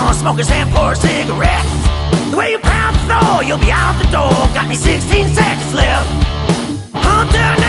gonna smoke a and pour a cigarette. The way you pound the floor, you'll be out the door. Got me 16 seconds left. Hunter